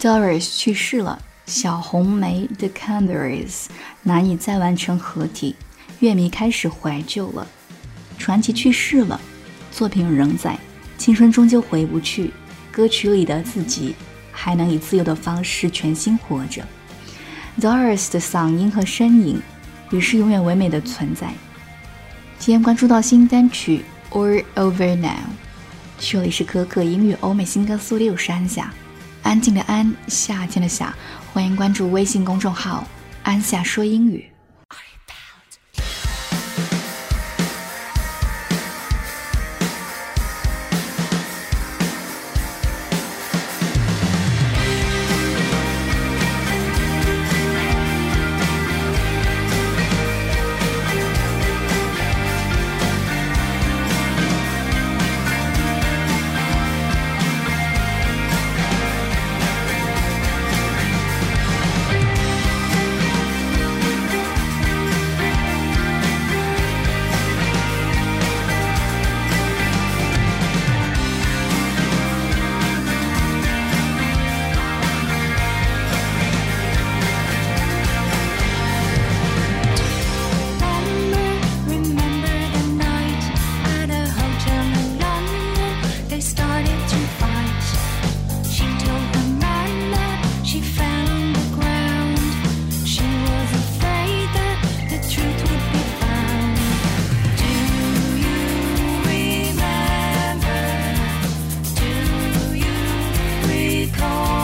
Doris 去世了，小红莓 The Cranberries 难以再完成合体，乐迷开始怀旧了。传奇去世了，作品仍在，青春终究回不去，歌曲里的自己还能以自由的方式全心活着。Doris 的嗓音和身影于是永远唯美的存在。今天关注到新单曲 All Over Now， 这里是可可英语欧美新歌速递，我是安夏，安静的安，夏天的夏，欢迎关注微信公众号安夏说英语。 Recall